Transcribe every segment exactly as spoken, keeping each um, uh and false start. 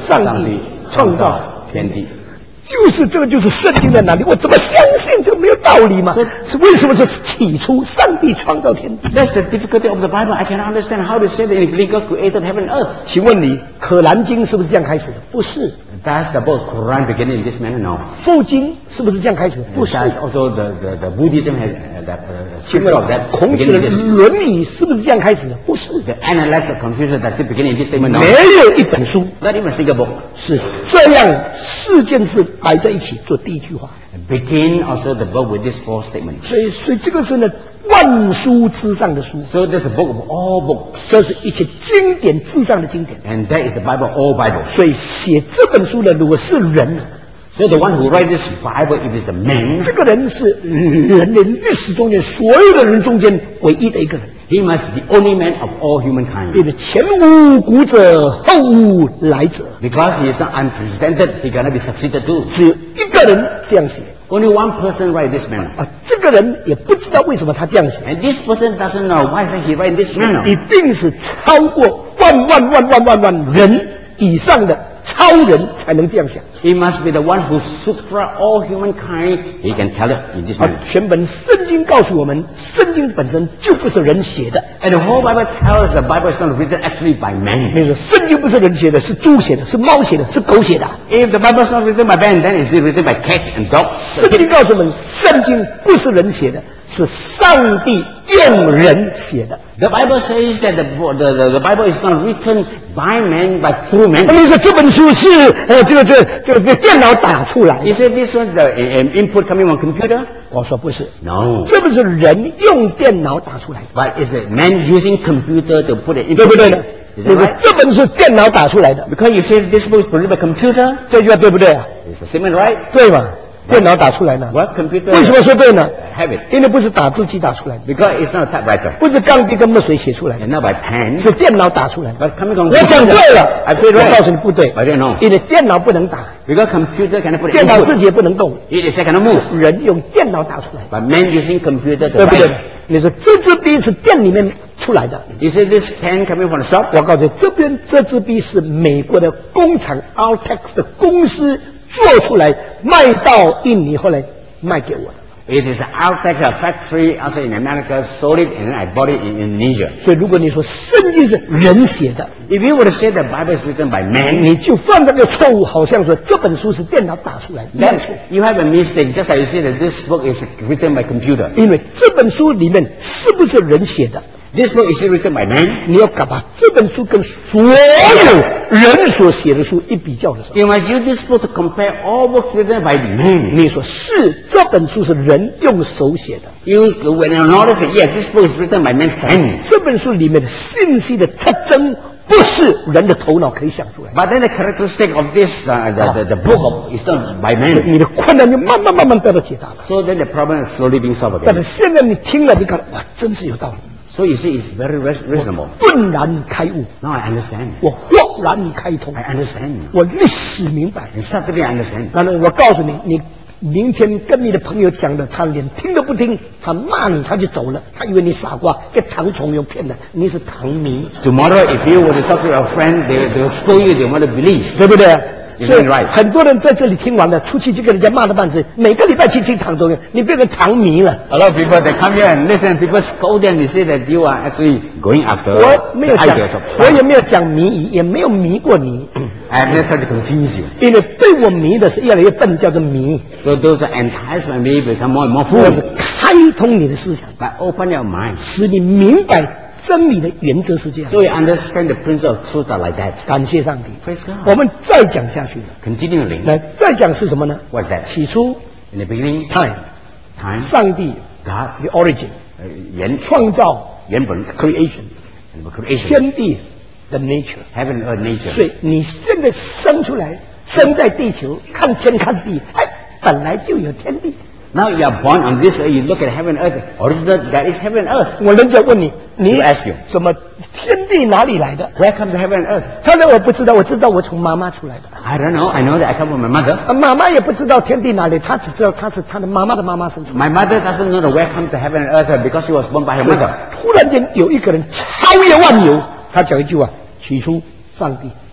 上帝创造天地。就是这个，就是圣经的难题。我怎么相信这个没有道理嘛？是为什么是起初上帝创造天地 ？That's the difficulty of the Bible. I cannot understand how to say that if God created heaven and earth. 请问你《可兰经》是不是这样开始的？不是。 That's the book Quran beginning in this manner. No. 佛经是不是这样开始？不是。 That's also the the the Buddhism has that scripture of that. 孔子的《论语》是不是这样开始的？不是。 The Analects of Confucius that's beginning in this statement. No. 没有一本书 ，not even a single book. 是这样四件事摆在一起做第一句话。 Begin also the book with this four statements. 所以，所以这个是呢万书之上的书。 So there's a book of all books. 这是一切经典之上的经典。 And that is the Bible, all Bible. 所以写这本书的如果是人， so the one who write this Bible, if it's a man, 这个人是人类历史中间所有的人中间唯一的一个人。 He must be the only man of all humankind. 因为前无古者，后无来者。 Because he is not unprecedented, he cannot be succeeded to. 只有一个人这样写。 Only one person write this manner. 啊，这个人也不知道为什么他这样写。 And this person doesn't know why he write this manner. 一定是超过万万万万万万人以上的超人才能这样想。 He must be the one who supra all humankind. He can tell it in this manner. 啊，全本圣经告诉我们，圣经本身就不是人写的。 And the whole Bible tells us the Bible is not written actually by man. 没错，圣经不是人写的，是猪写的，是猫写的，是狗写的。 If the Bible is not written by man, then is it written by cat and dog? 圣经告诉我们，圣经不是人写的，是上帝用人写的。 The Bible says that the, the, the, the Bible is not written by man, but through man. 你说这本书是呃这个这这个电脑打出来 You said this was the an input coming on computer? 我说不是 No. 这不是人用电脑打出来的 But is it man using computer to put it input? 对不对呢？ Is 你 that 说 right? 这本是电脑打出来的 Because you said this book is produced by computer? 这句话对不对啊？ Is the statement right? 对嘛？电脑打出来的 What computer 为什么说对呢？ have it? 因为不是打字机打出来的 Because it's not a typewriter. 不是钢笔跟墨水写出来的 And not by pen. 是电脑打出来的 But coming on 我讲 computer. 对了 I said 我 right. 告诉你不对 I don't know. 因为电脑不能打 Because computer cannot put 电脑 input. 自己也不能动 It is cannot move. 人用电脑打出来 But man using computer to 对不对 write.？ 你说这支笔是店里面出来的， You said this pen coming from the shop? 我告诉你，这边这支笔是美国的工厂 Altex 的公司做出来，卖到印尼，后来卖给我的。 It is an Altex factory also in America, sold it and then I bought it in Indonesia. 所以，如果你说圣经是人写的， If you would have said the Bible is written by man, 你就犯这个错误，好像说这本书是电脑打出来的，没 then 错。 you have a mistake, just like you say that this book is written by computer. 因为这本书里面是不是人写的？ This book is written by man. 你要把这本书跟所有人所写的书一比较的时候， You must use this book to compare all books written by man. 你说是这本书是人用手写的。 You, when you notice that, yeah, this book is written by man's hand. 这本书里面的信息的特征不是人的头脑可以想出来的， But then the characteristic of this, uh, the, the, the book of, is not by 所以 man. 你的困难就慢慢慢慢得到解答了。 So then the problem is slowly being solved 但是 again. 现在你听了，你看哇，真是有道理， So you see, it's very res- reasonable. 顿然开悟， Now I understand. 我豁然开通， I understand. 我历史明白。 And suddenly I understand. 那么我告诉你，你明天跟你的朋友讲的，他连听都不听，他骂你他就走了，他以为你傻瓜，跟糖虫又骗的，你是糖迷， Tomorrow, if you were to talk to your friend, they, they will scold you, they want to believe. 对不对？ Is 所以 that right? 很多人在这里听完了，出去就跟人家骂的半死。每个礼拜去听糖虫，你变成糖迷了。 A lot of people, they come here and listen, people scold them, they say that you are actually going after 我没有 the 讲 ideas of， 我也没有讲迷，也没有迷过你， I have never tried to confuse you. 因为被我迷的是越来越笨，叫做迷。 So those are enticed by me become more and more 我是 foolish. 开通你的思想， But open your mind. 使你明白真理的原则是这样。 So you understand the principle of truth are like that. 感谢上帝。 Praise God. 我们再讲下去， Continually. 来再讲是什么呢？ What's that? 起初 In the beginning, time， time, 上帝 God, the origin 呃原创造原本 creation creation, 天地的 nature。 heaven and earth 所 nature. 以你现在生出来，生在地球，看天看地，哎，本来就有天地。 Now you are born on this earth, you look at heaven and earth. Original, that is heaven and earth. 我人家问你，你 To ask you. 怎么天地哪里来的？ Where comes heaven and earth? 他说我不知道，我知道我从妈妈出来的。 I don't know. I know that I come from my mother. 啊，妈妈也不知道天地哪里，她只知道她是她的妈妈的妈妈生出来。 My mother doesn't know the where comes the heaven and earth because she was born by her 所以 mother. 突然间有一个人超越万有，他讲一句话：起初上帝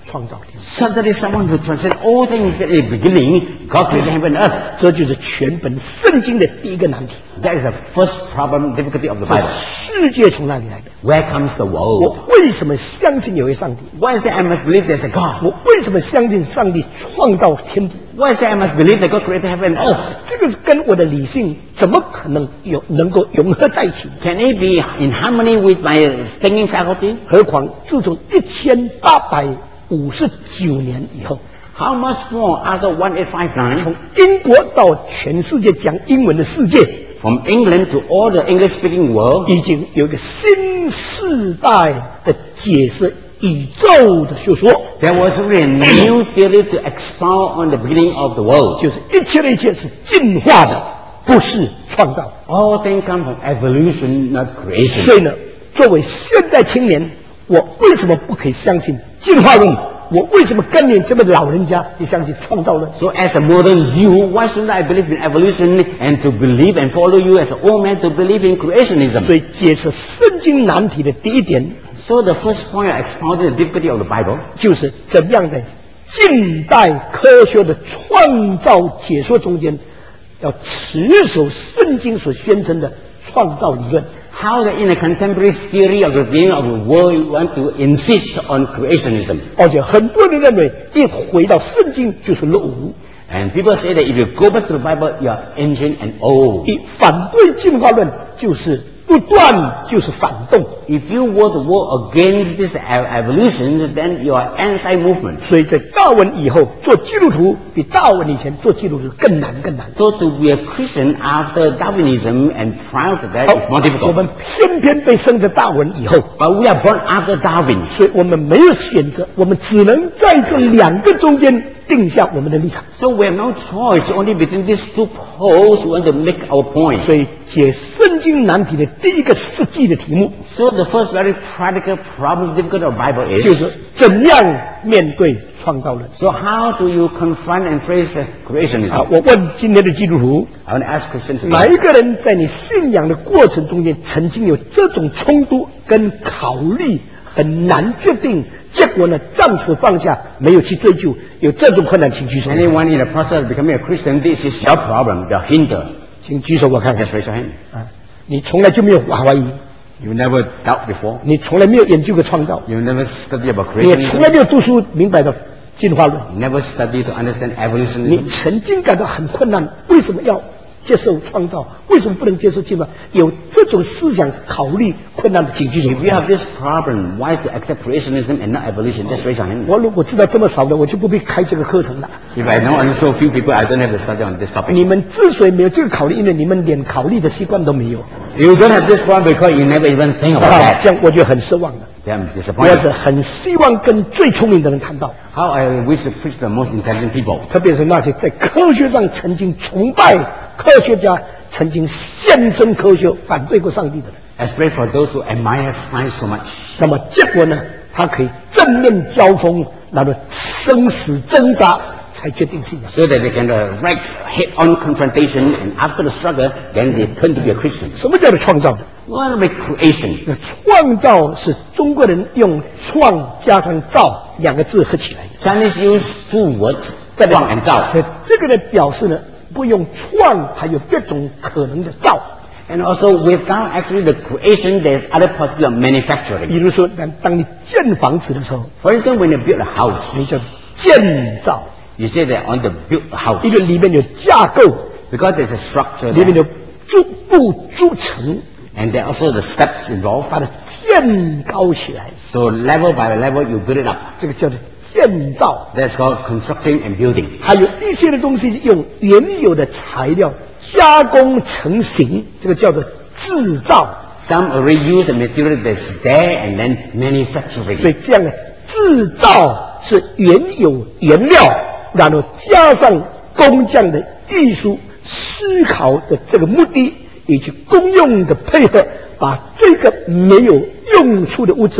创造天地。 Suddenly someone who translates all things at the beginning, God created heaven and earth. 这就是全本圣经的第一个难题。 That is the first problem, difficulty of the Bible. 世界从哪里来的？ Where comes the 我 world? 为什么相信有一位上帝？ Why is it I must believe there's a God? 我为什么相信上帝创造天地？ Why is it I must believe that God created heaven and earth? 这个跟我的理性怎么可能有能够融合在一起？ Can it be in harmony with my thinking faculty? 何况自从一千八百五十九年以后， How much more after eighteen fifty-nine? 从英国到全世界讲英文的世界， From England to all the English-speaking world, 已经有一个新世代的解释宇宙的学说， there was really a new theory to expound on the beginning of the world. 就是一切的一切是进化的，不是创造。 All things come from evolution, not creation. 所以呢，作为现代青年，我为什么不可以相信进化论？我为什么跟你这么老人家就相信创造论？ So as a modern you, why shouldn't I believe in evolution and to believe and follow you as an old man to believe in creationism? 所以解释圣经难题的第一点， So the first point I expounded the difficulty of the Bible 就是怎样在近代科学的创造解说中间，要持守圣经所宣称的创造理论。 how that in a contemporary theory of the beginning of the world you want to insist on creationism. 而且很多人认为，一回到圣经就是落伍， And people say that if you go back to the Bible, you are ancient and old. 一反对进化论就是不断就是反动。 If you were to war against this evolution, then you are anti-movement. 所以在大文以后做基督徒，比大文以前做基督徒更难更难。 So to be a Christian after Darwinism and prior to that is more 我 difficult. 们偏偏被生在大文以后， But we are born after Darwin. 所以我们没有选择，我们只能在这两个中间定下我们的立场。 So we have no choice only between these two poles we want to make our point. 所以解圣经难题的第一个实际的题目， So the first very practical problem difficult of Bible 就 is, 是怎样面对创造论。 so how do you confront and face uh, 啊， creationism? 我问今天的基督徒， I want to ask Christians 哪 today, 一个人在你信仰的过程中间曾经有这种冲突跟考虑，很难决定，结果呢暂时放下，没有去追究，有这种困难，请举手。 anyone in the process of becoming a Christian, this is your problem, the hinder. 请举手，我看看 Just。raise your hand. 啊，你从来就没有怀疑， You never doubt before. 你从来没有研究过创造， You never study about 你也从来 creationism. 没有读书明白到进化论， You never study to understand 你 evolutionism. 曾经感到很困难，为什么要接受创造？为什么不能接受进化？有这种思想考虑困难的，请举手。 If you have this problem, why to accept creationism and not evolution? Just raise your hand. 我如果知道这么少的，我就不必开这个课程了。 If I know only so few people, I don't have to study on this topic. 你们之所以没有这个考虑，因为你们连考虑的习惯都没有。 You don't have this problem because you never even think about 啊， that. 这样我就很失望了。 Then I'm 我 disappointed. 是很希望跟最聪明的人谈到， How I wish to preach the most intelligent people. 特别是那些在科学上曾经崇拜科学家、曾经献身科学、反对过上帝的人。 Especially for those who admire science so much. 那么结果呢？他可以正面交锋，那么生死挣扎，才决定信仰。 So that they can uh, right head-on confrontation, and after the struggle, then they turn to be a Christian. 什么叫做创造呢？ What about creation? 那创造是中国人用“创”加上“造”两个字合起来的。 Chinese use two words, 创 and 造。 所以这个呢表示呢，不用“创”，还有别种可能的“造”。 And also, without actually the creation, there's other possibility of manufacturing. 比如说，当当你建房子的时候， For instance, when you build a house, 你叫建造， you say that on the built house, 因为里面有架构， because there's a structure 里面 there, 有筑布筑层， and there are also the steps involved. 把它建高起来， So level by level, you build it up. 这个叫做建造。 That's called constructing and building. 还有一些的东西用原有的材料加工成型，这个叫做制造。 Some already use the material that's there and then manufacturing. 所以这样呢，制造是原有原料，然后加上工匠的艺术思考的这个目的，以及功用的配合，把这个没有用处的物质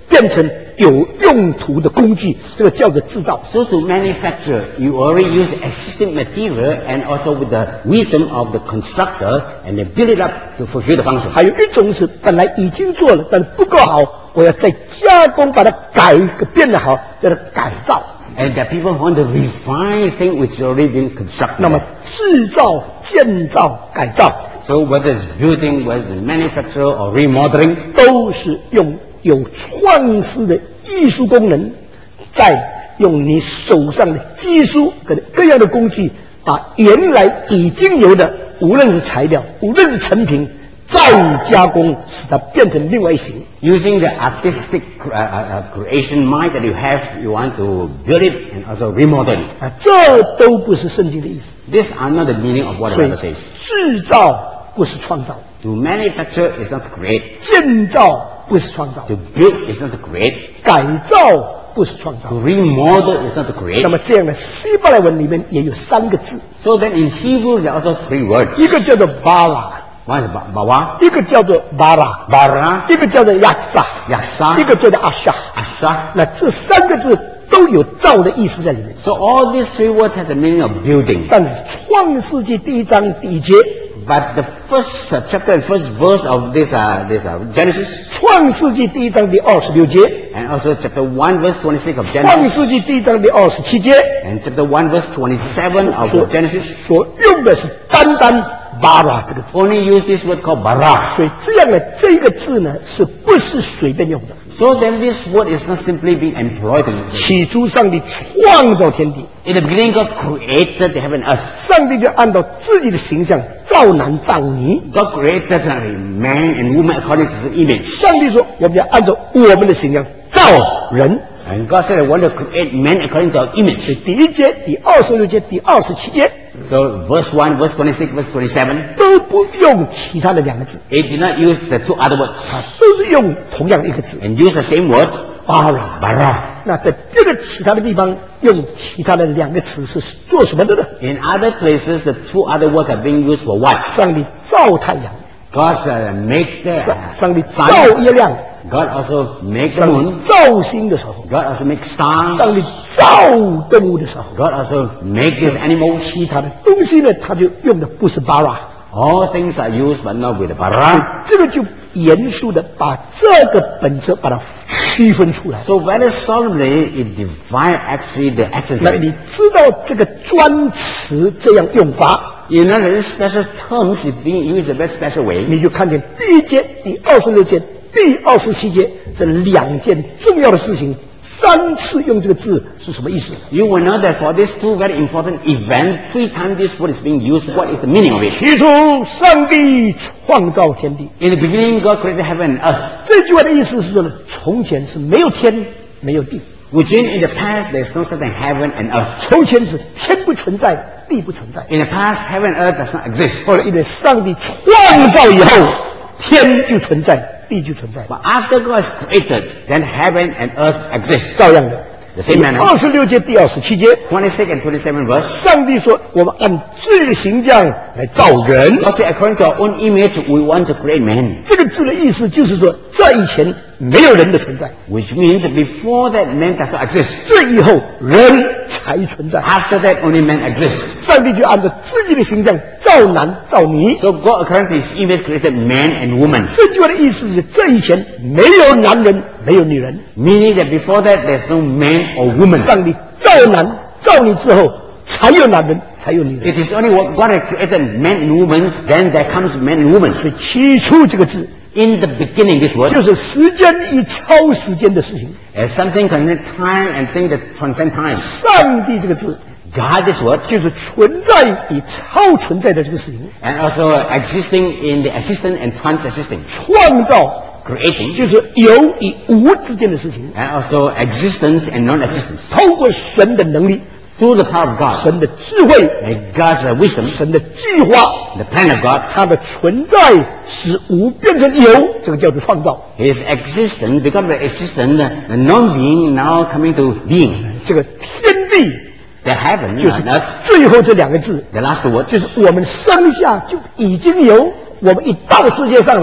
变成有用途的工具，这个叫做制造。 So to manufacture, you already use existing material and also with the wisdom of the constructor, and they build it up to fulfill the function. 还有一种是本来已经做了，但不够好，我要再加工，把它改变得好，叫做改造。 And there are people who want to refine things which has already been constructed. 那么制造、建造、改造， So whether it's building, whether it's manufacture or remodeling, 都是用有创思的艺术功能，在用你手上的技术跟各样的工具，把原来已经有的，无论是材料，无论是成品，再加工，使它变成另外一型。 using the artistic uh, uh, creation mind that you have, you want to build it and also remodel it. 啊，这都不是圣经的意思。 These are not the meaning of what the 所以 Bible says. 制造不是创造， To manufacture is not to create. 建造不是创造， To build is not to create. 改造不是创造 To。remodel is not to create. 那么这样的希伯来文里面也有三个字， So then in Hebrew there are also three words. 一个叫做 bara， One is ba- bawa, 一个叫做 bara， bara, 一个叫做亚萨， yasa, 一个叫做阿夏。 asa. 那这三个字都有造的意思在里面。 So all these three words have the meaning of building. 但是创世纪第一章第一节， But the first uh, chapter and first verse of this, uh, this uh, Genesis, 创世纪第一章第二十六节， and also chapter one verse twenty-six of 创 Genesis, 世纪第一章第二十七节， and chapter one verse twenty-seven of 所 Genesis, 所用的是单单 bara 这个字。 only use this word called bara. 所以这样的这个字呢，是不是随便用的？ So then this word is not simply being employed in, 起初上帝创造天地， in the beginning God created the heaven and earth. 上帝就按照自己的形象造男造女。 God created uh, man and woman according to his image. 上帝说，我们要按照我们的形象造人。 And God said, I want to create man according to our 所 image. 以第一节、第二十六节、第二十七节 So verse one, verse twenty-six, verse twenty-seven, 都不用其他的两个字， it did not use the two other words 都是用同样的一个字 and use the same word, bara。 bara. 那在别的其他的地方用其他的两个词是做什么的呢？ In other places, the two other words are being used for what? 上帝造太阳， God uh, make the 上 uh, 上帝造 sun. 月亮， God also make the 上帝 moon. 造星的时候， God also make stars. 上帝造动物的时候， God also make these animals. 其他的东西呢，他就用的不是 bara。 All things are used, but not with the bara. 这个就严肃的把这个本质把它区分出来。 So very solemnly, it divides actually the essence 那 of it. 你知道这个专词这样用法， You know that this special terms is being used in a very special way. 你就看见第一节、第二十六节、第二十七节这两件重要的事情，三次用这个字是什么意思？ You will know that for these two very important events, three times this word is being used. What is the meaning of it? 起初，上帝创造天地。 In the beginning, God created heaven and earth. 这句话的意思是说呢，从前是没有天，没有地。 Which in, in the past, there is no such thing heaven and earth. 从前是天不存在，地不存在。 In the past, heaven and earth does not exist. 后来因为上帝创造以后，天就存在，地就存在。 But after God is created, then heaven and earth exist. 照样的， The same manner. 二十六节、第二十七节， twenty-six and twenty-seven verse. 上帝说：“我们按自己的形象来造人。 God said, according to our own image, we want to create man. ” 这个字的意思就是说，这以前没有人的存在， Which means before that, man does not exist. 这以后人才存在。 After that, only man exists. 上帝就按照自己的形象造男造女。 So God, according to his image, created man and woman. 这句话的意思是，这以前没有男人，没有女人。 Meaning that before that, there's no man or woman. 上帝造男造女之后，才有男人，才有女人。 It is only what God has created man and woman, then there comes man and woman. 所以起初这个字 In the beginning, this word 就是时间与超时间的事情。 as something concerning time and things that transcend time. 上帝这个字 God, this word, 就是存在与超存在的这个事情。 and also existing in the existent and trans-existing. 创造 Creating, 就是有与无之间的事情。 and also existence and non-existence. 透过神的能力、 Through the power of God, 神的智慧、 and God's uh, wisdom, 神的计划， the plan of God, 它的存在使无变成有，这个叫做创造。 His existence become the existent, the non-being now coming to being. 这个天地 The heaven 就是 and earth, 最后这两个字， the last word, 就是我们生下就已经有，我们一到世界上来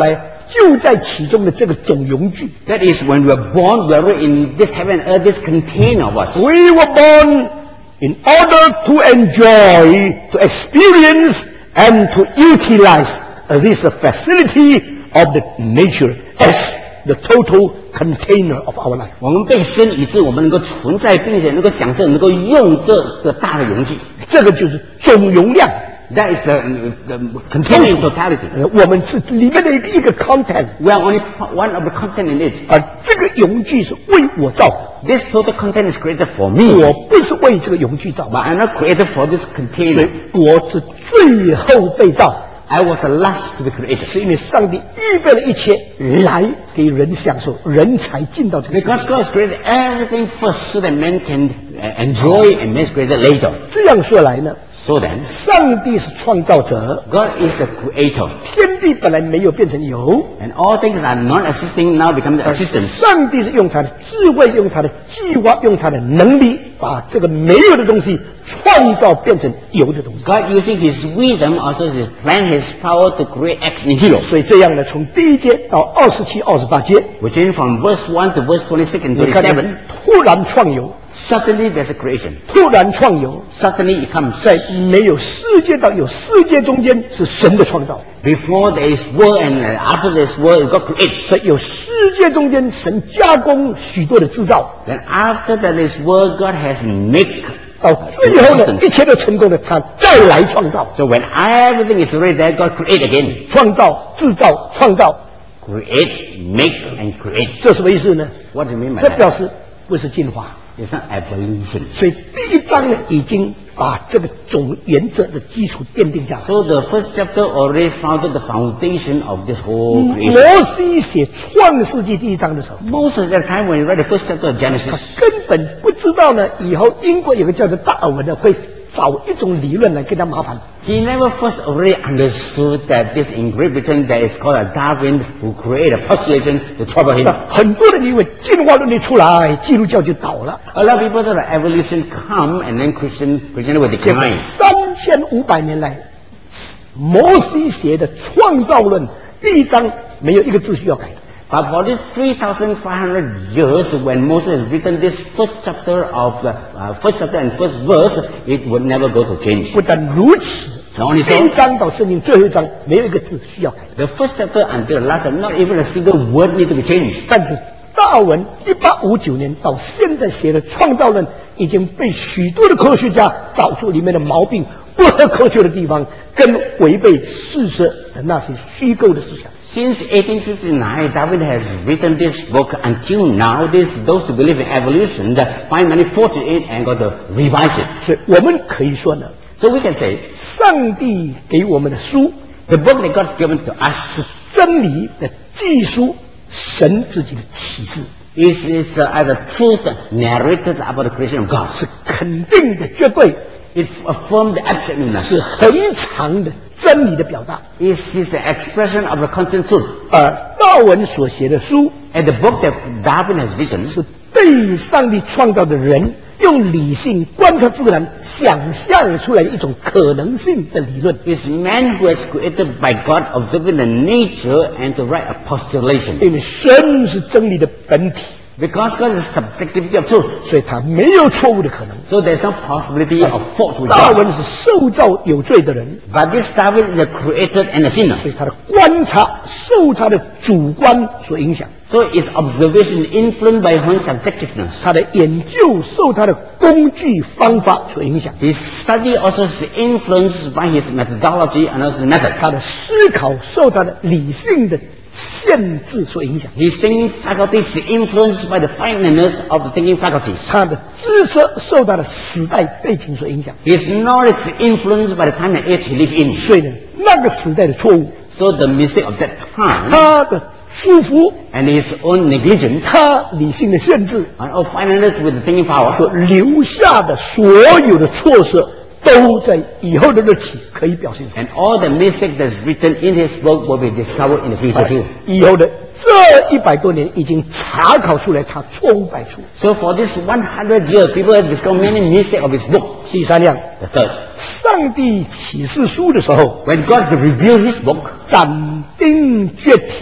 就在其中的这个总容具。 That is, when we are born, we are in this heaven and earth, this container of us. We were born in order to enjoy, to experience, and to utilize uh, this facility of the nature as the total container of our life. 我们被生以致我们能够存在，并且能够享受，能够用这个大的容器。 这个就是总容量。 That is the, the container in totality. 呃，我们是里面的一个 content， We are only one of the content in it. 而这个容具是为我造的， This total content is created for me, 我不是为这个容具造的， but I'm not created for this 所 container. 以我是最后被造。 I was the last to be created. 是因为上帝预备了一切来给人享受，人才进到这个世 Because 界。 God has created everything first so that man can uh, enjoy and man is created later. 这样说来呢， So then, 上帝是创造者， God is the creator. 天地本来没有变成有， And all things are non-existing now become the existence. 上帝是用他的智慧，用他的计划，用他的能力，把这个没有的东西创造变成有的东西。 God using His wisdom, also His plan, His power to create ex nihilo. 所以这样呢，从第一节到二十七、二十八节， Which is from verse one to verse twenty-six and 你看见 twenty-seven. 突然创有， Suddenly there's a creation. 突然创有， Suddenly it comes. 在没有世界到有世界中间是神的创造。 Before there is world and uh, after there is world, God creates. 在有世界中间，神加工许多的制造， Then after that is world, God has make. 到最后呢，一切都成功了，他再来创造， So when everything is ready, there God create again. 创造、制造、创造， Create, make, and create. 这什么意思呢？ What do you mean by 这表 that? 示不是进化。 It's not evolution. 所以第一章呢，已经把这个总原则的基础奠定下来。 So the first chapter already founded the foundation of this whole 摩 creation. 西写创世纪第一章的时候， Most of the time when you read the first chapter of 他 Genesis, 根本不知道呢，以后英国有个叫做达尔文的会找一种理论来跟他麻烦。 he never first already understood that this in Great Britain there is called a Darwin who created a postulation to trouble him. 那很多人以为进化论一出来，基督教就倒了。 A lot of people thought that evolution come and then Christian Christianity will 结果 decline. 三千五百年来，摩西写的创造论第一章没有一个字需要改的。 But for this three thousand five hundred years, when Moses has written this first chapter of the uh, first chapter and first verse, it would never go to change. 不但如此， Not only 第一 so, 章到圣经最后一章没有一个字需要改的。 the first chapter until the last, chapter, not even a single word need to be changed. 但是达尔文一八五九年到现在写的创造论，已经被许多的科学家找出里面的毛病、不合科学的地方，跟违背事实的那些虚构的思想。 Since eighteen fifty-nine, Darwin has written this book. Until now, this those who believe in evolution that find many faults in it and got to revise it. 所以我们可以说呢， So we can say 上帝给我们的书 the book that God has given to us 是真理的记述，神自己的启示， is is uh, as a truth narrated about the creation of God. 是肯定的、绝对， It affirms the absoluteness. 是恒常的真理的表达。 It is the expression of the constant truth. 而达尔文所写的书 And the book that Darwin has written 是被上帝创造的人用理性观察自然，想象出来的一种可能性的理论。 is man who is created by God, observing the nature and to write a postulation. 因为神是真理的本体， Because God is the subjectivity of truth, 所以他没有错误的可能。 so there's no possibility of fault with 达尔 God. 文是受造有罪的人， But this Darwin is a created and a sinner. 所以他的观察受他的主观所影响， So his observation is influenced by one's subjectiveness. 他的研究受他的工具方法所影响， His study also is influenced by his methodology and also his method. 他的思考受他的理性的限制所影响， His thinking faculties is influenced by the finiteness of the thinking faculties. 他的知识受他的时代背景所影响。 His knowledge is influenced by the time and age he lives in. 所以呢，那个时代的错误， So the mistake of that time 他的束缚， and his own negligence 他理性的限制 and all finiteness with the thinking power 所留下的所有的错失，都在以后的日期可以表现出来。 and all the mistakes that's written in his book will be discovered in the future too. 以后的这一百多年已经查考出来，他错误百出。 So for this one hundred years, people have discovered many mistakes of his book. 第三样， The third, 上帝启示书的时候， when God revealed his book, 斩钉截铁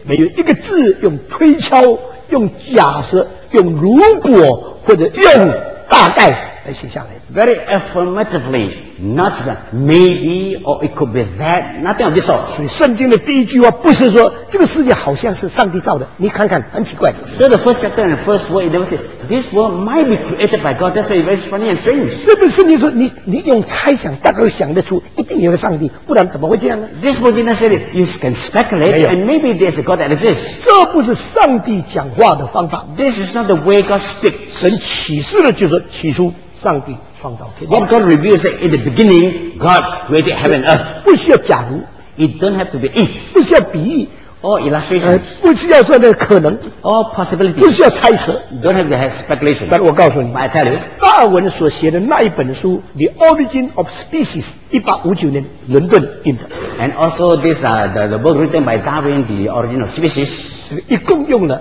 没有一个字用推敲、用假设、用如果或者用大概来写下来。 Very affirmatively, not the maybe or it could be that, nothing of this sort. 所以圣经的第一句话不是说这个世界好像是上帝造的，你看看很奇怪。 So the first chapter and the first word, it never said, this world might be created by God. That's why it's very funny and strange. 这本圣经说你你用猜想大概想得出一定有个上帝，不然怎么会这样呢？ This word didn't say that you can speculate and maybe there's a God that exists. 这不是上帝讲话的方法。 This is not the way God speaks. 神启示了就是起初上帝创造天地。 What God reveals that in the beginning, God created heaven and earth. 不需要假如， It don't have to be if 不需要比喻， or 呃 illustration 不需要说那个可能， or possibility. 不需要猜测。 You don't have to have speculation. 但我告诉你， But I tell you, 达尔文所写的那一本书《The Origin of Species》，一八五九年伦敦印的， and also this uh, the, the book written by Darwin, The Origin of Species, 一共用了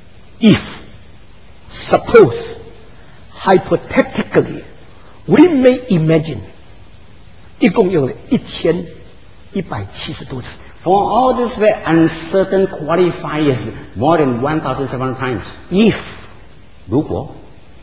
if、suppose、hypothetically、we may imagine，一共用了一千一百七十多次。 for all these very uncertain qualifiers, more than one thousand seven hundred times. If 如果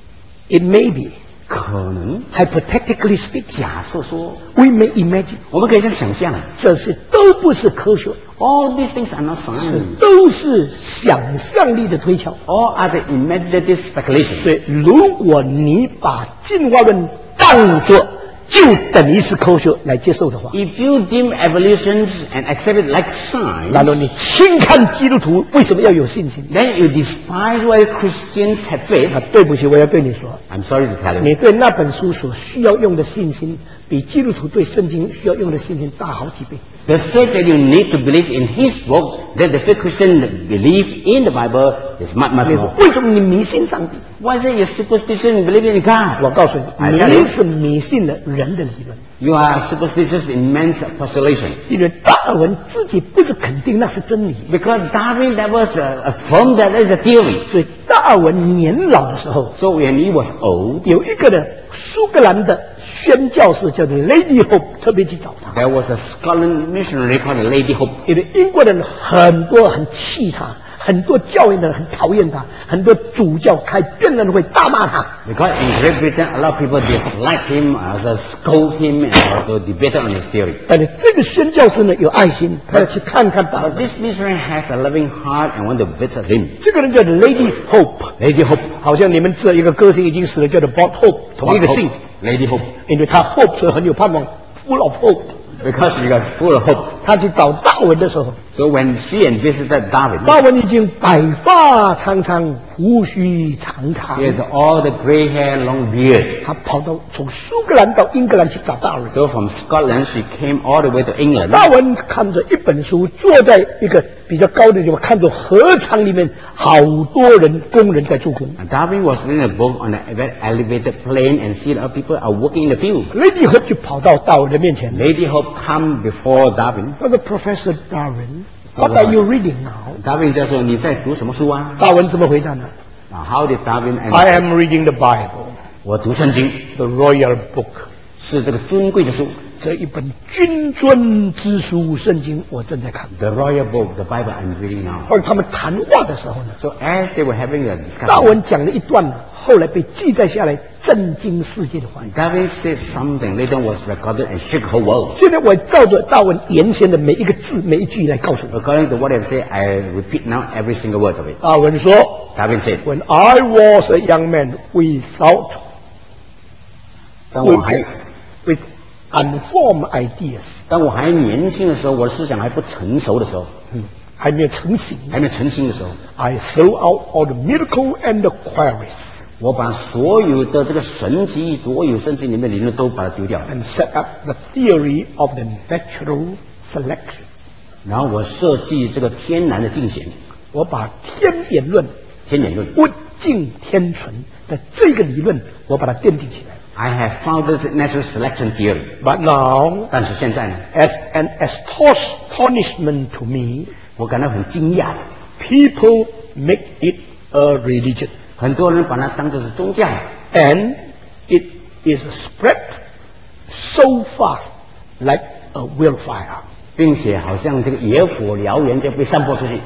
it may be 可能 hypothetically speaking， 假设说 we may imagine， 我们可以这样想象， 这些都不是科学， all these things are not science, 都是想象力的推敲。 all are the imaginative speculation. 所以，如果你把进化论当作就等于是科学来接受的话， If you deem evolutions and accept it like science, 然后你轻看基督徒为什么要有信心？ then you despise why Christians have faith. 啊，对不起，我要对你说， I'm sorry to tell you. 你对那本书所需要用的信心，比基督徒对圣经需要用的信心大好几倍。 The faith that you need to believe in His book, that the faith Christian believe in the Bible is much, much 你 more. 为什么你迷信上帝？ Why is it you're superstitious in believing in God? 我告诉你， I tell you. 你是迷信了人的理论， You are superstitious in man's postulation. 因为达尔文自己不是肯定那是真理， Because Darwin never uh, affirmed that as a theory. 所以达尔文年老的时候， So when he was old, 有一个的苏格兰的宣教士叫做 Lady Hope 特别去找他， there was a Scotland missionary called Lady Hope. 因为英国人很多很气他，很多教员的人很讨厌他，很多主教开辩论会大骂他。 Because in Great Britain, a lot of people dislike him, also scold him, and also debated on his theory. 但是这个宣教士呢有爱心，他要去看看达尔 But 文。 this missionary has a loving heart and want to visit him. 这个人叫做 Lady Hope， Lady Hope. 好像你们知道一个歌星已经死了，叫做 Bob Hope， 同一个姓， Lady Hope. 因为他 hope 所以很有盼望 ，full of hope。 Because she was full of hope. 他去找达尔文的时候， So when she and visited Darwin, 达尔文已经白发苍苍，胡须长长 he，has all the gray hair, long beard. 他跑到从苏格兰到英格兰去找达尔文。 So from Scotland, she came all the way to England. 达尔文看着一本书，坐在一个比较高的地方，看着河场里面好多人工人在做工。 And Darwin was reading a book on a very elevated plane and see that people are working in the field. Lady Hope 就跑到达尔文的面前， Lady Hope come before Darwin. 他说 Professor Darwin, what are you reading now? Darwin 就说你在读什么书啊？ 达尔文怎么回答呢 Now, how did Darwin answer? ？I am reading the Bible, 我读圣经， the royal book， 是这个尊贵的书。 这一本君尊之书，圣经我正在看。 The royal book, the Bible I'm reading now. 而他们谈话的时候呢， So as they were having a 达尔 discussion, 文讲了一段，后来被记载下来，震惊世界的话语。 Darwin said something later was recorded and shook the whole world. 现在我照着达尔文原先的每一个字、每一句来告诉你。 According to what I've said, I repeat now every single word of it. 达尔文说 Darwin said, ：“When I was a young man, we thought 当我还 with, with unformed ideas， 当我还年轻的时候，我的思想还不成熟的时候， 嗯，还没有成型。 还没有成型的时候， I threw out all the miracle and the queries 我把所有的这个神奇、所有圣经里面的理论都把它丢掉， and set up the theory of the natural selection。 然后我设计这个天然的竞选、 我把天演论、 天演论。 物竞天存的这个理论，我把它奠定起来。 I have founded the natural selection theory. But now, 但是现在呢， as an astonishment to me, 我感到很惊讶， people make it a religion, 很多人把它当作是宗教， and it is spread so fast like a wildfire. 并且好像这个野火燎原就被散播出去。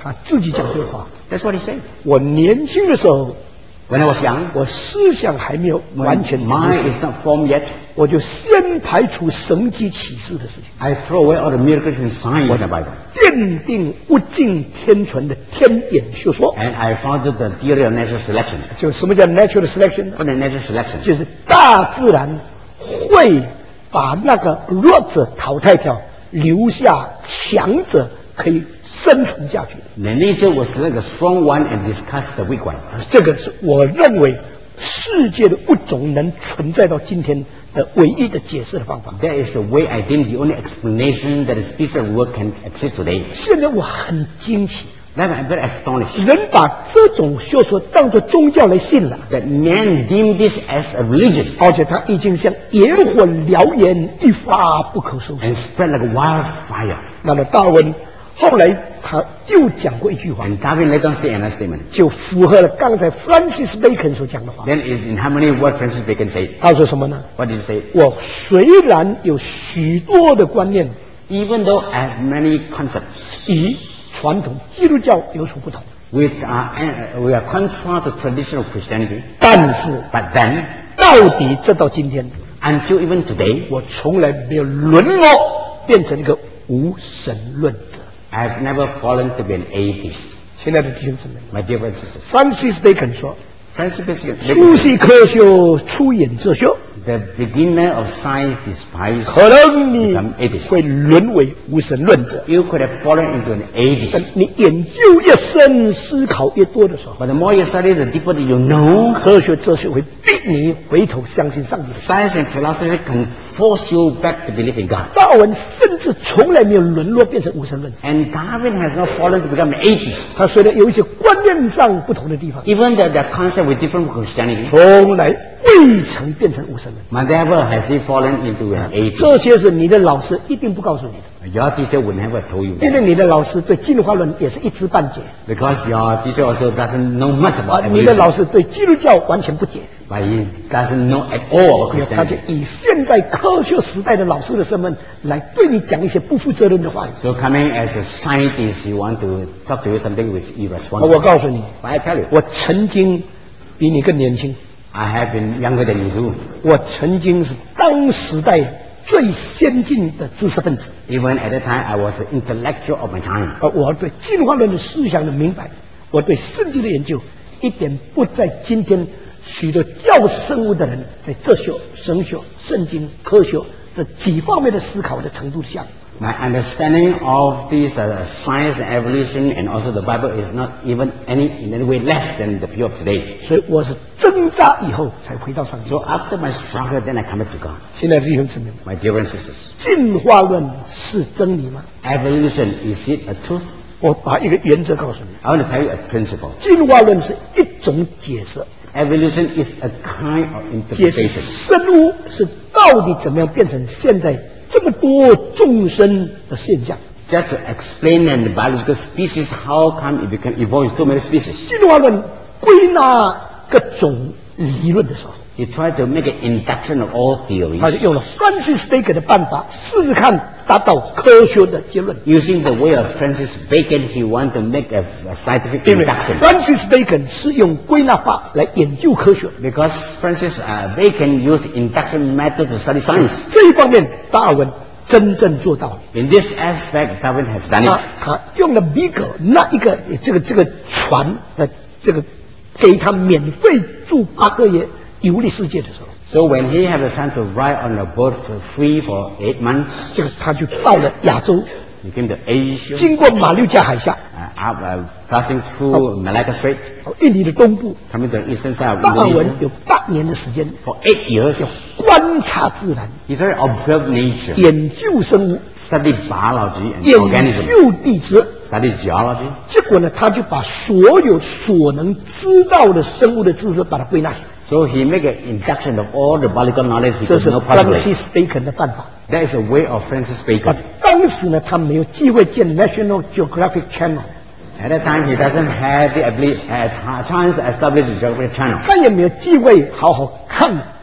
他自己讲这个话。 That's what he said. 我年轻的时候， When I was young, 我思想还没有 when 完全成 mind 熟， is not formed yet, 我就先排除神迹启示的事情， I throw away all the miracles and signs in the Bible. 奠定物竞天存的天点学说。 And I founded the theory of natural selection. 就什么叫 natural selection 呢？ What is natural selection? 就是大自然会把那个弱者淘汰掉，留下强者可以生存下去。 The nature will select the strong one and discard the weak one. 这个是我认为世界的物种能存在到今天的唯一的解释的方法。 That is the way I think the only explanation that a species of world can exist today. 现在我很惊奇， That I'm very astonished 人把这种学说当作宗教来信了， that man deem this as a religion 而且它已经像野火燎原，一发不可收拾。 and spread like a wildfire. 那么大文后来他又讲过一句话， And Darwin later on said another statement. 就符合了刚才 Francis Bacon 所讲的话。 Then is in harmony with what Francis Bacon said. 他说什么呢？ What did he say? 我虽然有许多的观念 Even though I have many concepts 与传统基督教有所不同， which are uh, we are contrary to traditional Christianity, 但是 but then 到底这到今天， until even today, 我从来没有沦落变成一个无神论者。 I have never fallen to be an atheist. 亲爱的弟兄姊妹 My dear brothers and sisters, ，Francis Bacon 说 Francis Bacon, 初习科学，出演哲学， the beginner of science, despised. 可能你 Become atheist. 会沦为无神论者。 You could have fallen into an 但 atheist. 你研究越深，思考越多的时候， But the more you study, the deeper that you know. 科学哲学会逼你回头相信上帝。 Science and philosophy can force you back to believe in God. 达尔文甚至从来没有沦落变成无神论者， And Darwin has not fallen to become an atheist. 他虽然有一些观念上不同的地方， Even though their concept was different from Christianity, 从来未曾变成无神论。 but never has he fallen into an atheist. 这些是你的老师一定不告诉你的， Your teacher would never have told you 因为 that. 你的老师对进化论也是一知半解， Because your teacher also doesn't know much 啊， about 你的 evolution. 老师对基督教完全不解， But he doesn't know at all about 因为他就 Christianity. 以现在科学时代的老师的身份来对你讲一些不负责任的话语。 So coming as a scientist, he want to talk to you something which is 啊， irresponsible. 我告诉你， But I tell you, 我曾经比你更年轻， I have been younger than you too. 我曾经是当时代最先进的知识分子。 Even at that time, I was an intellectual of my time. 而我对进化论的思想的明白，我对圣经的研究，一点不在今天许多教生物的人在哲学、神学、圣经、科学这几方面的思考的程度下。 My understanding of this uh, science and evolution and also the Bible is not even any in any way less than the people of today. 所以我是挣扎以后才回到上帝。 So after my struggle, then I come back to God. 亲爱的弟兄姊妹们， My dear brothers and sisters, 进化论是真理吗？ evolution, is it a truth? 我把一个原则告诉你， I want to tell you a principle. 进化论是一种解释， Evolution is a kind of 解释 interpretation. 生物是到底怎么样变成现在这么多众生的现象。 Just to explain an biological species, how come it became evolved so many species? 进化论归纳各种理论的时候， He tried to make an induction of all 他 theories 就用了 Francis Bacon 的办法，试试看达到科学的结论。 using the way of Francis Bacon. He wanted to make a, a scientific 因为 induction Francis Bacon 是用归纳法来研究科学， because Francis uh, Bacon used induction method to study science. 这一方面达尔文真正做到了。 In this aspect, Darwin has done 他 it. 他用了米格那一个这个这个船的这个给他免费住八个月游历世界的时候， So when he had the chance to ride on a boat for free for eight months, 这个他就到了亚洲， he came to Asia, 经过马六甲海峡， uh, up, uh, passing through Malacca Strait, 印尼的东部， coming to the eastern side of 达尔文 Indonesia. 有八年的时间 For eight years, 观察自然， he tried to observe nature, 研究生物， study biology and 研 organism, 究地质。 study geology. 结果呢，他就把所有所能知道的生物的知识把它归纳起来， So he made an induction of all the biological knowledge he 这 could 是 know possibly. Francis Bacon 的办法。 That is the way of Francis 啊 Bacon.， 当时呢，他没有机会见 National Geographic Channel， At that time, he doesn't have the ability, has chance to establish the Geography Channel. 他也没有机会好好看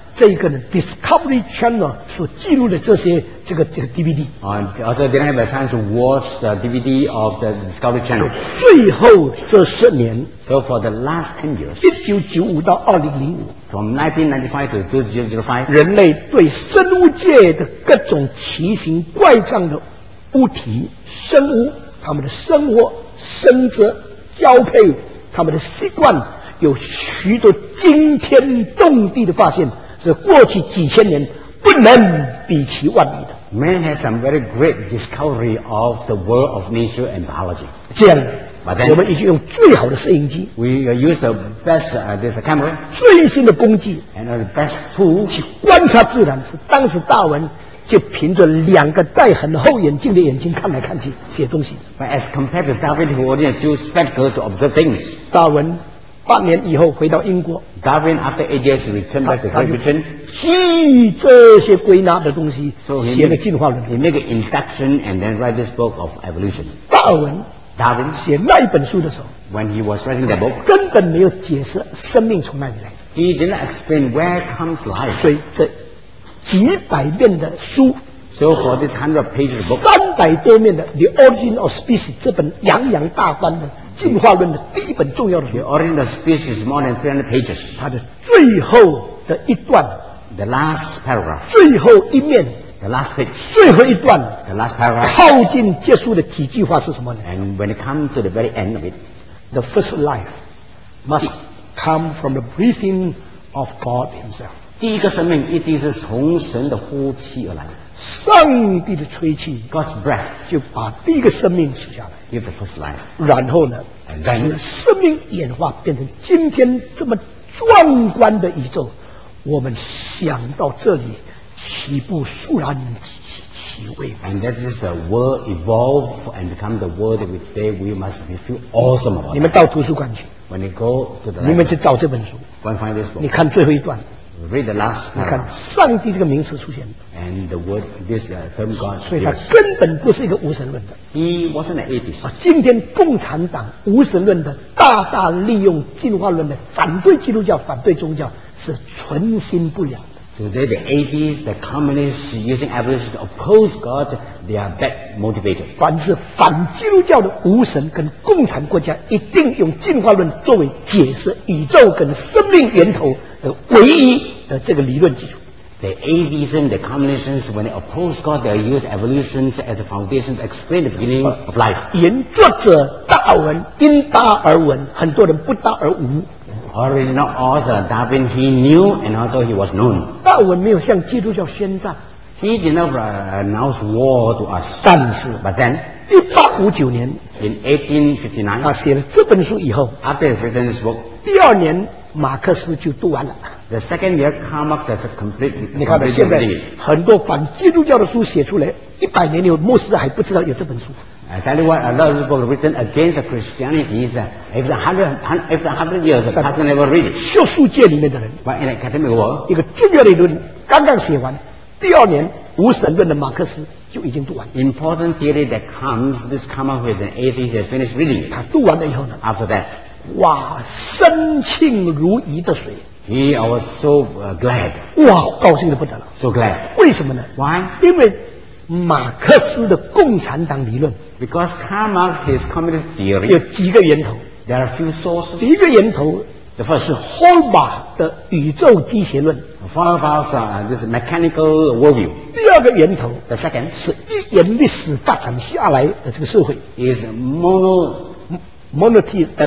这个呢 Discovery Channel 所记录的这些这个这个 D V D。 And also didn't have a chance to watch the D V D of the Discovery Channel. 最后这十年 So for the last ten years, 一九九五到二零零五 from nineteen ninety-five to two thousand five, 人类对生物界的各种奇形怪状的物体、生物，他们的生活、生殖、交配，他们的习惯，有许多惊天动地的发现，是过去几千年不能比其万里的。 man has some very great discovery of the world of nature and biology. 这样， But then- 我们已经用最好的摄影机、 We uh, use the best uh, this camera 最新的工具 and uh, the best tool 去观察自然。是当时大文就凭着两个戴很厚眼镜的眼睛看来看去写东西。 But as compared to Darwin, who only had two spectacles to observe things. 大文八年以后回到英国， Darwin, after eight years, he returned 他 back to 他 Great 就 Britain. 记这些归纳的东西， So he 写了 made, 进化论。 he made an induction and then write this book of evolution. 大尔文 Darwin, 写那一本书的时候， when he was writing that book, 根本没有解释生命从哪里来的， he did not explain where comes life. 所以这几百面的书， So for this hundred pages book, 三百多面的《The Origin of Species》这本洋洋大观的进化论的第一本重要的 the 书， origin of species is more than three hundred pages. 它的最后的一段、 The last paragraph, 最后一面、 the last page, 最后一段 the last paragraph, 靠近结束的几句话是什么呢 and when it comes to the very end of it, ？The first life must come from the breathing of God Himself。 第一个生命一定是从神的呼气而来。 上帝的吹气 God's breath 就把第一个生命取下来， gives the first life. 然后呢， And then- 使生命演化变成今天这么壮观的宇宙。我们想到这里，岂不肃然起其味吗？ And that is the word evolve and become the word that we say we must feel awesome about 你们 it. 到图书馆去， When you go to the 你们 library, 去找这本书， go and find this 你 book. 看最后一段， Read the last 你看 paragraph. 上帝这个名词出现， And the word, this uh, term God 所以它 gives. 根本不是一个无神论的。 He wasn't an atheist. 啊，今天共产党无神论的大大利用进化论的反对基督教、反对宗教，是存心不良的。 Today, the atheists, the communists using evolution to oppose God, they are back motivated. 凡是反基督教的无神跟共产国家，一定用进化论作为解释宇宙跟生命源头的唯一的这个理论基础。 The atheism, the communists, when they oppose God, they use evolution as a foundation to explain the beginning of life. 原作者达尔文因达而闻，很多人不达而无。 Original author Darwin, he knew and also he was known. 达尔文没有向基督教宣战， He did not uh, announce war to us. 但是 But then, 一八五九年 in eighteen fifty-nine, 他写了这本书以后， after he written this book, 第二年马克思就读完了。 the second year, Karl Marx has a complete, 你看到 complete 现在 reading it. 很多反基督教的书写出来，一百年以后，牧师还不知道有这本书。 I tell you what, a lot of people written against Christianity is that after a hundred, after a hundred years, the person never read it. 学术界里面的人， But in academic world, 一个重要的理论刚刚写完，第二年无神论的马克思就已经读完了。 important theory that comes, this Karl who is an atheist has finished reading it. 他读完了以后呢， After that, 哇，深庆如鱼的水， he was so uh, glad, 哇，高兴的不得了。 so glad. 为什么呢？ Why? 因为马克思的共产党理论 Because Karl Marx, his communist 有 theory, 几个源头。 there are a few sources. 第一个源头 The first 是 Holbach 的宇宙机械论， follow about uh, this mechanical worldview. 第二个源头 The second 是一元历史发展下来的这个社会 is mono, monotheism 呃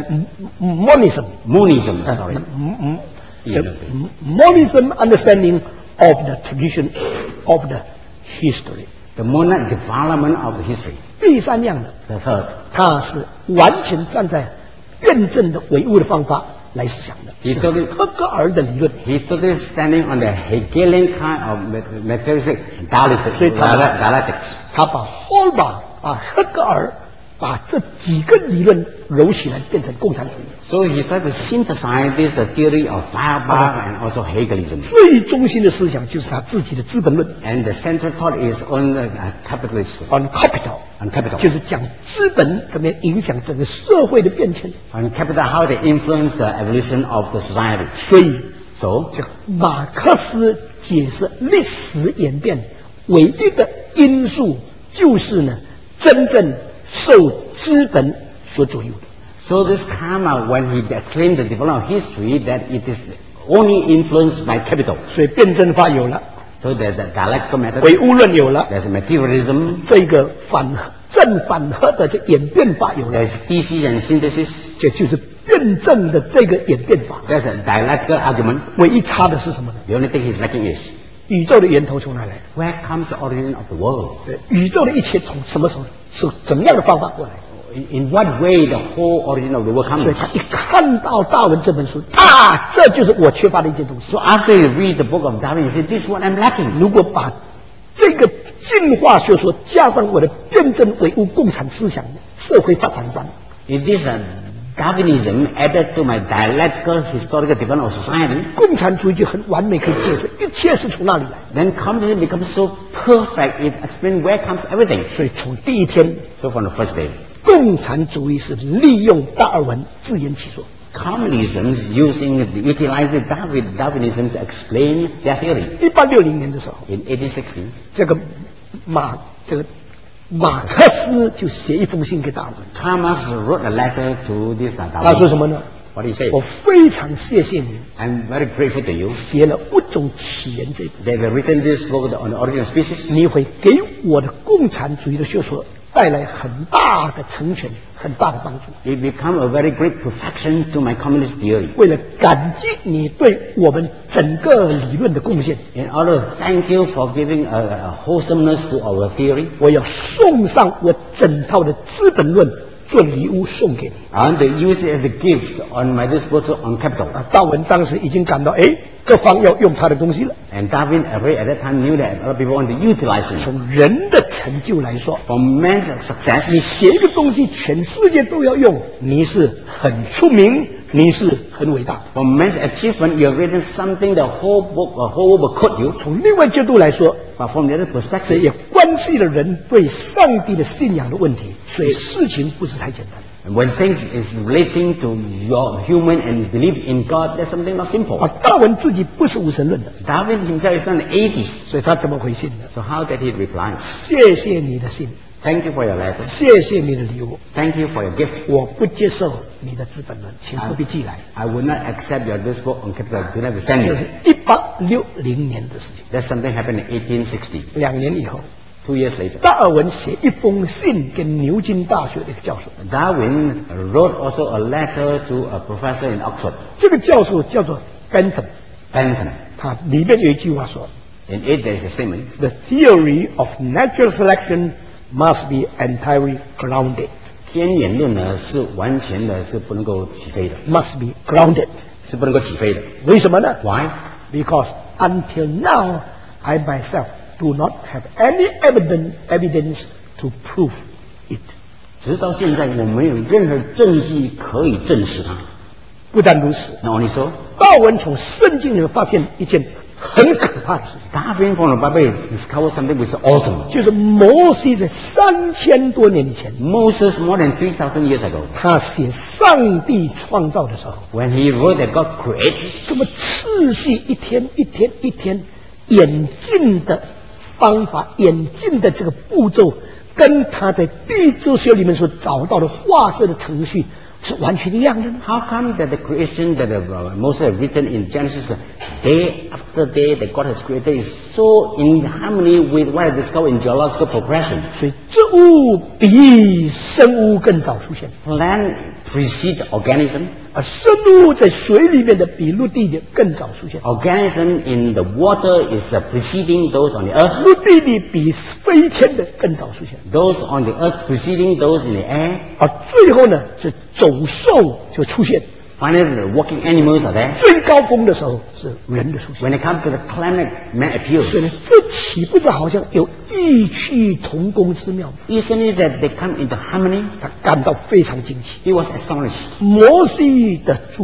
monism monism, 呃 sorry. 嗯嗯 Yeah. monism understanding of the tradition of the history。 The monad development of the history. 第三样呢， The third, 它是完全站在辩证的唯物的方法来想的， He 是 totally- 赫格尔的理论。 he totally standing on the Hegelian kind of met- metaphysics, dialectics, 所以他- dialect- dialectics. 他把 Holbach 啊赫格尔把这几个理论揉起来，变成共产主义。 So he tried to synthesize this the theory of Feuerbach and also Hegelism. 最中心的思想就是他自己的《资本论》 And the central thought is on the uh, capitalism, on capital， on capital. 就是讲资本怎么样影响整个社会的变迁。 On capital, how they influence the evolution of the society. 所以 So 这个马克思解释历史演变唯一的因素就是呢，真正受资本所左右的。 So this karma, when he explained the development of history, that it is only influenced by capital. 所以辩证法有了， So there's a dialectical method, 唯物论有了， there's materialism, 这个反正反合的这演变法有了， there's thesis and synthesis, 这就是辩证的这个演变法。 there's a dialectical argument. 唯一差的是什么呢？ The only thing he's lacking is, 宇宙的源头从哪来？ where comes the origin of the world? 对，宇宙的一切从什么时候是怎么样的方法过来？ In, in what way the whole origin of the world 所以 comes? 他一看到大文这本书，啊，这就是我缺乏的一件东西。 So after you read the book of Darwin, he said, this is what I'm lacking. 如果把这个进化学说加上我的辩证唯物共产思想、社会发展观， If this uh, Darwinism added to my dialectical historical development of society, 共产主义就很完美，可以解释一切是从哪里来。 then communism becomes so perfect, it explains where comes everything. 所以从第一天， So from the first day, 共产主义是利用达尔文自圆其说。 communism is using, utilizing Darwin, Darwinism to explain their theory. 一八六零年的时候， In eighteen sixty, 这个马这个马克思就写一封信给达尔文， Karl Marx wrote a letter to this uh, 他说 Darwin. 什么呢？ What did he say? 我非常谢谢你 I'm very grateful to you 写了《物种起源》这部， that you have written this book on the origin of species. 你会给我的共产主义的学说带来很大的成全，很大的帮助。 It become a very great perfection to my communist theory. 为了感激你对我们整个理论的贡献， In order to thank you for giving a, a wholesomeness to our theory, 我要送上我整套的《资本论》做礼物送给你。 I want to use it as a gift on my disposal on capital. 啊，达文当时已经感到，哎，各方要用他的东西了。 And Darwin already at that time knew that other people want to utilize him. 从人的成就来说， For man's success, 你写一个东西，全世界都要用，你是很出名，你是很伟大的。 for man's achievement, you have written something the whole book, the whole world will quote you. 从另外角度来说， But from the other 这 perspective, 也关系了人对上帝的信仰的问题，所以事情不是太简单。 when things is relating to your human and belief in God, there's something not simple. 啊，达文自己不是无神论的， Darwin himself is not an atheist. 所以他怎么回信呢？ So how did he reply? 谢谢你的信， Thank you for your letter. 谢谢你的礼物， Thank you for your gift. 我不接受你的资本论，请不必寄来。 I will not accept your this book on capital. Do not send 这 it. 是一八六零年的事情， That something happened in eighteen sixty. 两年以后， Two years later, 达尔文写一封信给牛津大学的一个教授， Darwin wrote also a letter to a professor in Oxford, 这个教授叫做 Bentham， Bentham. 他里面有一句话说 In it, there is a statement: ：“The theory of natural selection must be entirely grounded, 天演论呢是完全的是不能够起飞的， must be grounded。 是不能够起飞的。 为什么呢 Why? ？Because until now, I myself do not have any evidence evidence to prove it。 直到现在，我没有任何证据可以证实它。 不但如此， Not only so, 达尔文从圣经里面发现一件很可怕的事情。” Darwin from the Bible discovered something which is awesome. 就是摩西在三千多年以前， Moses, more than three thousand years ago, 他写上帝创造的时候， when he wrote that God creates, 这么次序一天一天一天演进的方法，演进的这个步骤，跟他在地质学里面所找到的化设的程序是完全一样的呢？ how come that the creation that uh, Moses has written in Genesis, uh, day after day that God has created is so in harmony with what I discovered in geological progression? 所以植物比生物更早出现， Plant precede organism. 而生物在水里面的比陆地的更早出现。 Organism in the water is uh, preceding those on the earth. 陆地里比飞天的更早出现， Those on the earth preceding those in the air. 而最后呢，是走兽就出现。 Finally, the walking animals are there. 最高峰的时候是人的出现， When it comes to the climate, man 所以 appears. 呢，这岂不是好像有异曲同工之妙？ Isn't it that they come into harmony? 他感到非常惊奇。 He was astonished. 摩西的著作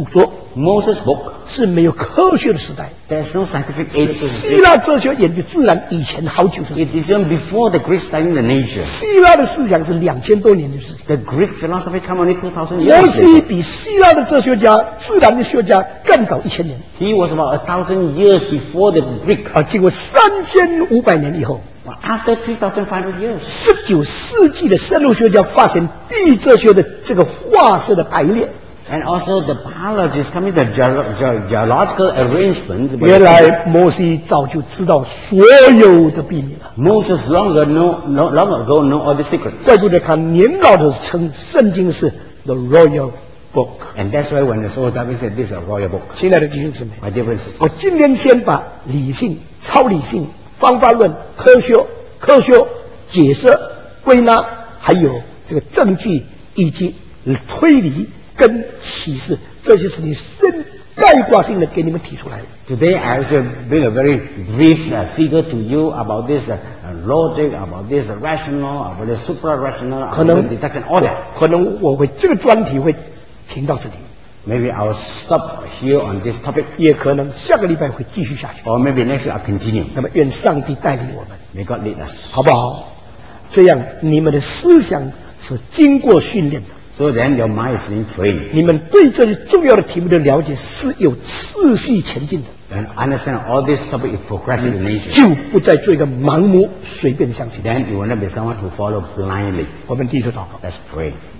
Moses' book, 是没有科学的时代， there's no scientific age. 希腊哲学研究自然以前好久的事。 It is even before the Greeks studying the nature. 希腊的思想是两千多年的事情。 The Greek philosophy come only two thousand 摩 years 西 later. 比希腊的哲学家、自然的学家更早一千年。 He was about a thousand years before the Greek. 啊，经过三千五百年以后， After three thousand five hundred years, 十九世纪的生物学家发现地哲学的这个化石的排列。 and also the biologists coming to geolo- ge- geological arrangement. 原来摩西早就知道所有的秘密了， Moses long ago know, no, long ago know all the secrets. 怪不得他年老的时候称圣经是 the royal book。 And that's why when the Soul David said this is a royal book. 亲爱的弟兄姊妹， My dear brothers and sisters, 我今天先把理性、超理性、方法论、科学、科学解释、归纳，还有这个证据以及推理跟启示这些事情深概括性的给你们提出来。 today I shall bring a very brief uh, figure to you about this uh, uh, logic, about this uh, rational, about this supra-rational, about 可能 the deduction, all that. 可能我会这个专题会停到这里， Maybe I'll stop here on this topic, 也可能下个礼拜会继续下去。 or maybe next week I'll continue. 那么愿上帝带领我们， May God lead us. 好不好？这样你们的思想是经过训练的， So then your mind is being trained 你们对这些重要的题目的了解是有次序前进的， and understand all this topic is progressive in nature. 就不再做一个盲目随便相信。 Then you will not be someone who follow blindly. 我们低头祷告。 Let's pray.